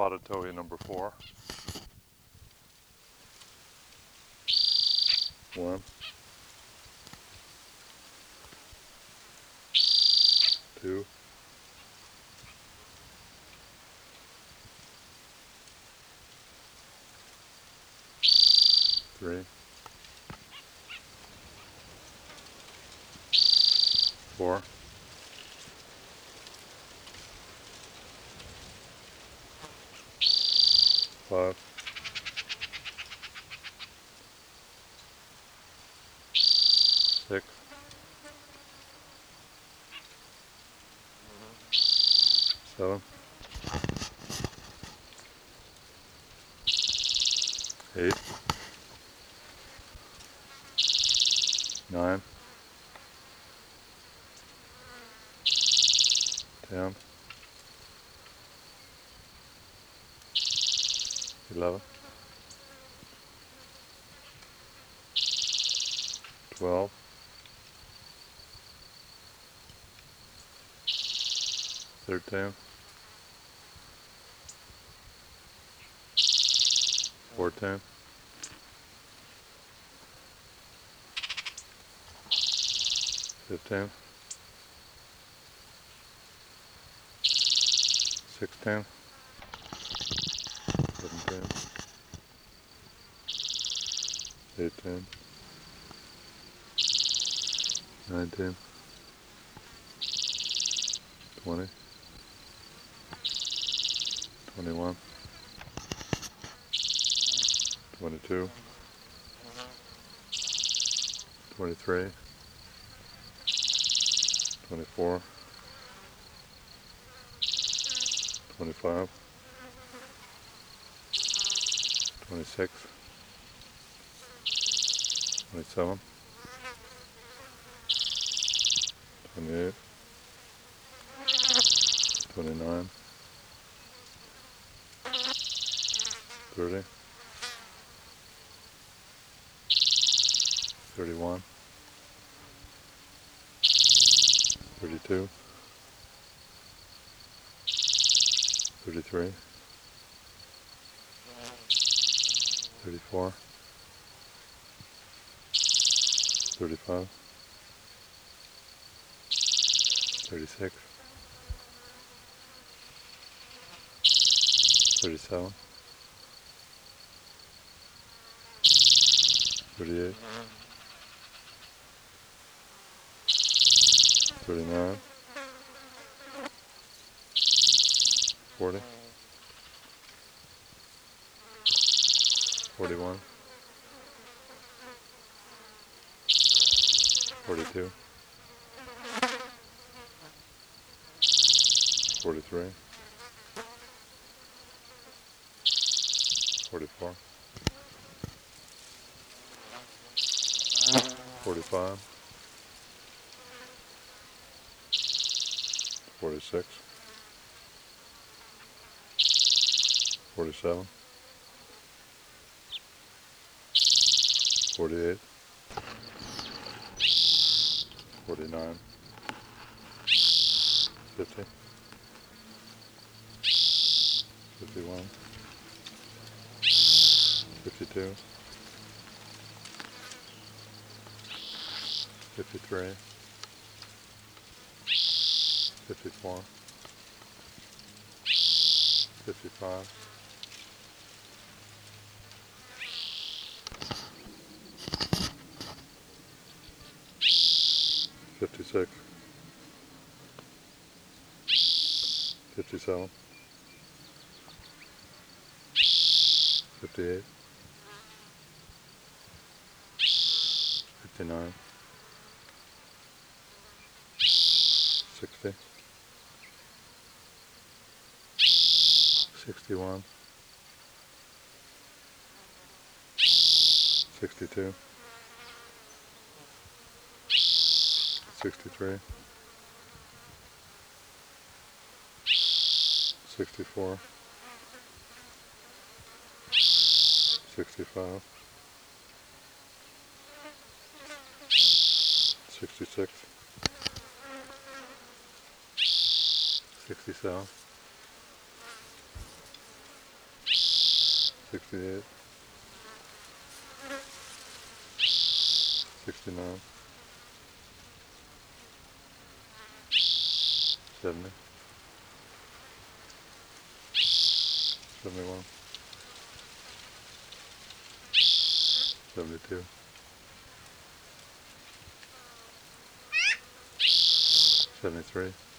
spotted towhee number 4. 1, 2, 3, 4, 5, 6, 7, 8, 9, 10, 11, 12, 13, 14, 15, 16, 17, 18, 19, 20, 21, 22, 23, 24, 25, 26, 27, 28, 29, 30, 31, 32, 33, 34, 35, 36, 37, 38, 39, 40, 41, 42, 43, 44, 45, 46, 47, 48, 49, 50, 51, 52, 53, 54, 55, 56, 57, 58, 59, 60, 61, 62, 63, 64, 65, 66, 67, 68, 69, 70, 71, 72, 73,